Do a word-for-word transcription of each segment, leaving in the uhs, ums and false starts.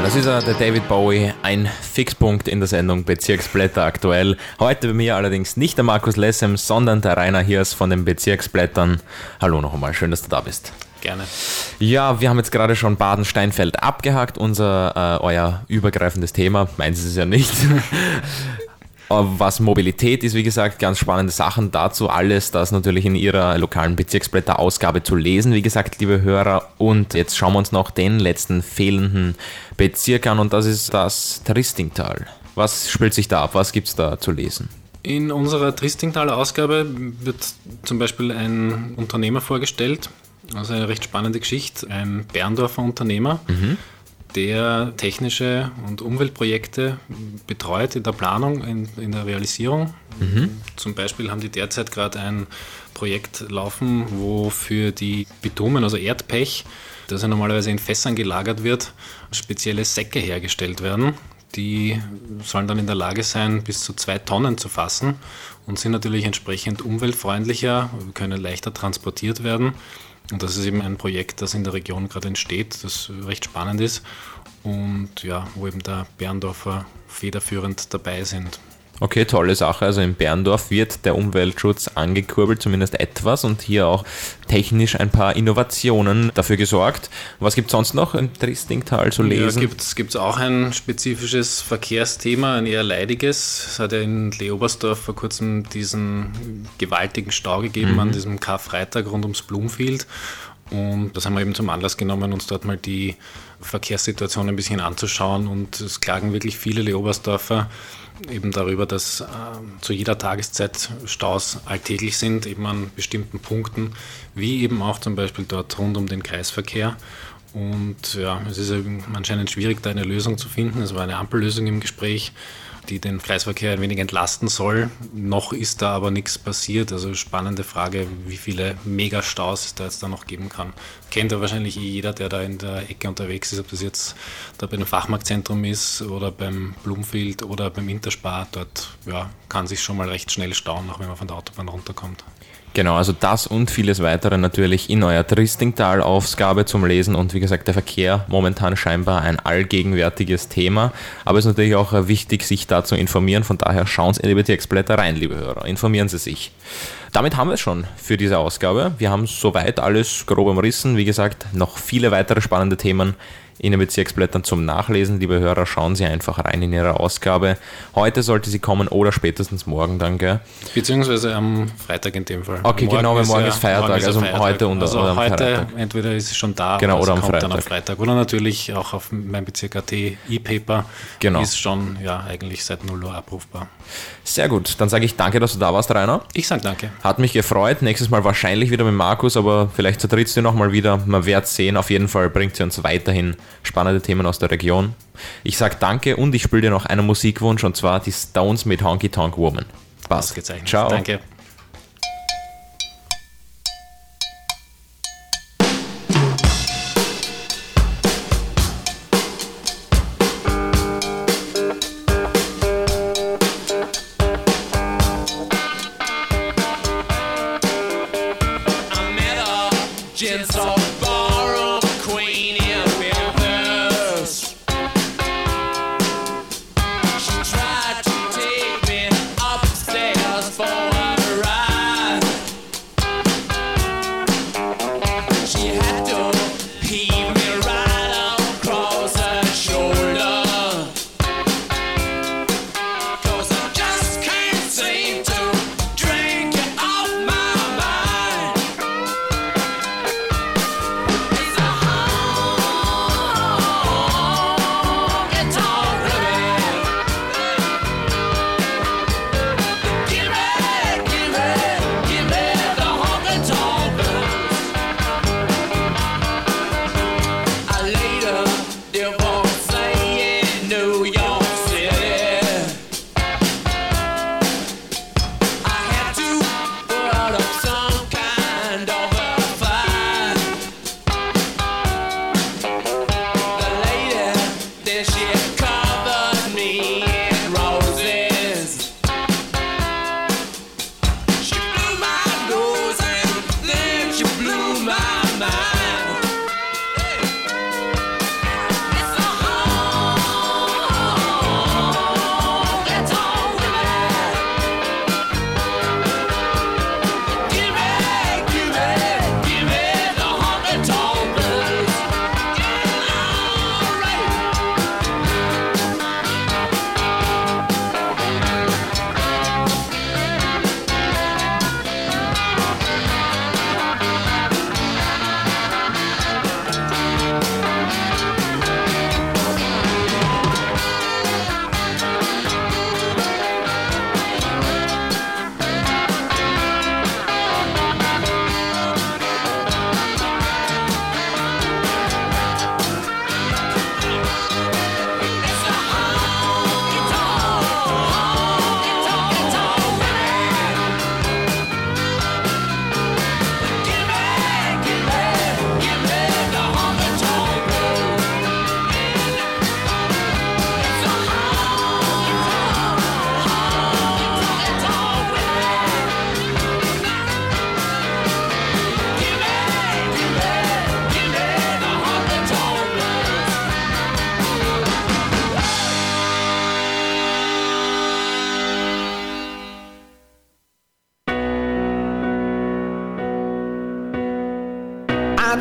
das ist er, der David Bowie, ein Fixpunkt in der Sendung Bezirksblätter aktuell. Heute bei mir allerdings nicht der Markus Lessem, sondern der Rainer Hirs von den Bezirksblättern. Hallo noch einmal, schön, dass du da bist. Gerne. Ja, wir haben jetzt gerade schon Baden-Steinfeld abgehakt, unser, äh, euer übergreifendes Thema, meins ist es ja nicht. Was Mobilität ist, wie gesagt, ganz spannende Sachen dazu. Alles das natürlich in ihrer lokalen Bezirksblätter-Ausgabe zu lesen, wie gesagt, liebe Hörer. Und jetzt schauen wir uns noch den letzten fehlenden Bezirk an und das ist das Tristingtal. Was spielt sich da ab? Was gibt es da zu lesen? In unserer Tristingtaler Ausgabe wird zum Beispiel ein Unternehmer vorgestellt, also eine recht spannende Geschichte, ein Berndorfer Unternehmer, mhm. der technische und Umweltprojekte betreut in der Planung, in, in der Realisierung. Mhm. Zum Beispiel haben die derzeit gerade ein Projekt laufen, wo für die Bitumen, also Erdpech, das ja normalerweise in Fässern gelagert wird, spezielle Säcke hergestellt werden. Die sollen dann in der Lage sein, bis zu zwei Tonnen zu fassen und sind natürlich entsprechend umweltfreundlicher, können leichter transportiert werden. Und das ist eben ein Projekt, das in der Region gerade entsteht, das recht spannend ist und ja, wo eben der Berndorfer federführend dabei sind. Okay, tolle Sache. Also in Berndorf wird der Umweltschutz angekurbelt, zumindest etwas, und hier auch technisch ein paar Innovationen dafür gesorgt. Was gibt es sonst noch im Tristingtal zu lesen? Ja, gibt es auch ein spezifisches Verkehrsthema, ein eher leidiges. Es hat ja in Leobersdorf vor kurzem diesen gewaltigen Stau gegeben mhm. an diesem Karfreitag rund ums Blumfield. Und das haben wir eben zum Anlass genommen, uns dort mal die Verkehrssituation ein bisschen anzuschauen. Und es klagen wirklich viele Leobersdorfer eben darüber, dass äh, zu jeder Tageszeit Staus alltäglich sind, eben an bestimmten Punkten, wie eben auch zum Beispiel dort rund um den Kreisverkehr. Und ja, es ist eben anscheinend schwierig, da eine Lösung zu finden. Es war eine Ampellösung im Gespräch, die den Kreisverkehr ein wenig entlasten soll. Noch ist da aber nichts passiert. Also spannende Frage, wie viele Megastaus es da jetzt da noch geben kann. Kennt ja wahrscheinlich eh jeder, der da in der Ecke unterwegs ist, ob das jetzt da bei dem Fachmarktzentrum ist oder beim Blumfield oder beim Interspar. Dort ja, kann sich schon mal recht schnell stauen, auch wenn man von der Autobahn runterkommt. Genau, also das und vieles weitere natürlich in eurer Tristingtal-Ausgabe zum Lesen und wie gesagt, der Verkehr momentan scheinbar ein allgegenwärtiges Thema, aber es ist natürlich auch wichtig, sich da zu informieren, von daher schauen Sie in die Bezirksblätter rein, liebe Hörer, informieren Sie sich. Damit haben wir es schon für diese Ausgabe, wir haben soweit alles grob umrissen, wie gesagt, noch viele weitere spannende Themen in den Bezirksblättern zum Nachlesen. Liebe Hörer, schauen Sie einfach rein in Ihre Ausgabe. Heute sollte sie kommen oder spätestens morgen dann, gell? Beziehungsweise am Freitag in dem Fall. Okay, morgen genau, weil morgen ist, ist Feiertag, morgen ist also Feiertag. heute und also oder am heute Freitag. Entweder ist es schon da genau, oder, oder es am kommt Freitag. dann am Freitag. Oder natürlich auch auf mein Bezirk punkt at E-Paper genau. ist schon ja eigentlich seit null Uhr abrufbar. Sehr gut, dann sage ich danke, dass du da warst, Rainer. Ich sage danke. Hat mich gefreut. Nächstes Mal wahrscheinlich wieder mit Markus, aber vielleicht zertrittst du nochmal wieder. Man wird sehen. Auf jeden Fall bringt sie uns weiterhin spannende Themen aus der Region. Ich sage danke und ich spiele dir noch einen Musikwunsch und zwar die Stones mit Honky Tonk Woman. Passt. Ausgezeichnet. Ciao. Danke.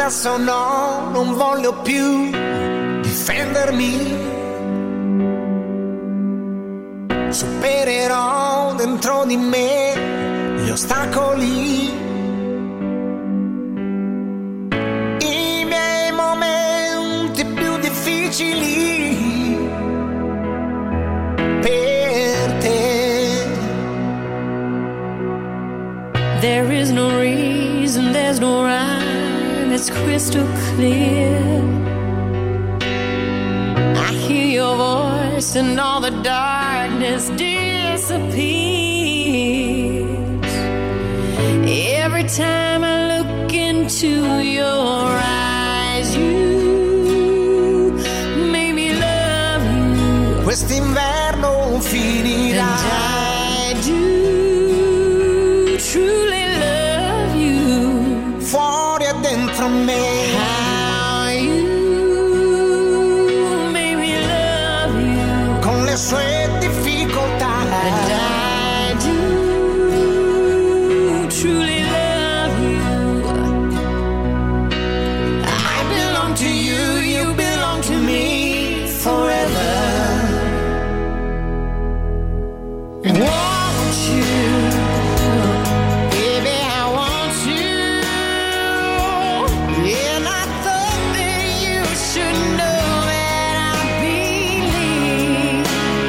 Adesso no, non voglio più difendermi. Supererò dentro di me gli ostacoli, i miei momenti più difficili per te. There is no reason, there's no rhyme, it's crystal clear. I hear your voice and all the darkness disappears. Every time I look into your eyes, you make me love you. Quest'inverno finirà. And I do truly love you. Fuori e dentro me. How you made me love you. Con le sue difficoltà. And I do truly love you. I belong to you, you belong to me forever. Want you, baby, I want you. And I thought that you should know that I believe.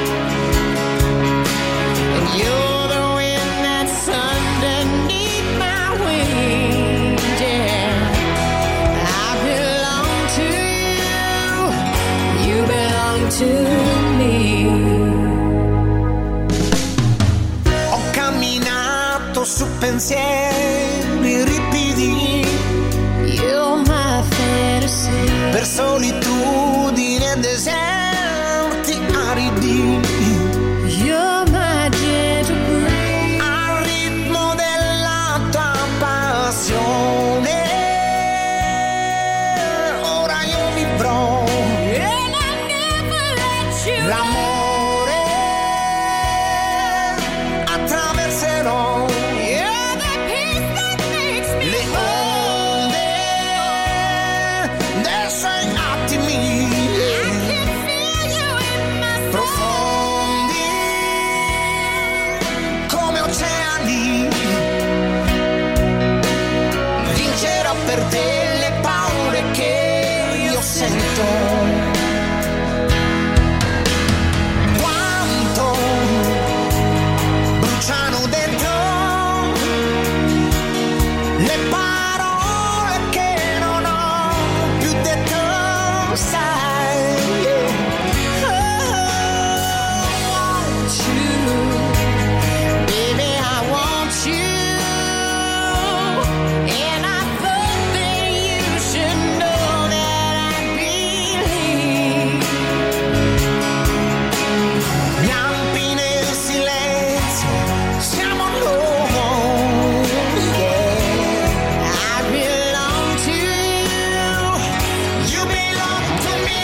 And you're the wind that's underneath my wings, yeah. I belong to you, you belong to me. Ho camminato su pensieri ripidi, You're my fantasy. per solitudini e deserti aridi, You're my gentle breeze. al ritmo della tua passione. Ora io vivrò And I never let you l'amore, attraverserò You're the peace that makes me le onde dei suoi attimi can feel you in my soul. profondi come oceani. Vincerò per te le paure che io sento. Quanto bruciano dentro le parole che non ho più detto, sai. I want you, baby, I want you. And I thought that you should know that I believe. Lampi nel silenzio, siamo noi, yeah. I belong to you. You belong to me.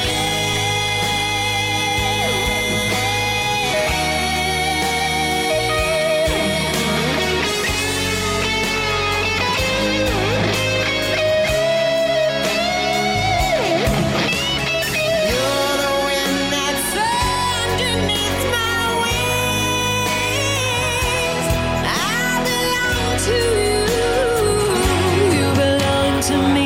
You're the wind that's underneath my wings. I belong to you. You belong to me.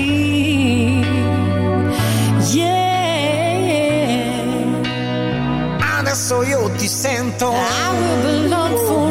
Yeah. Adesso io ti sento. I will belong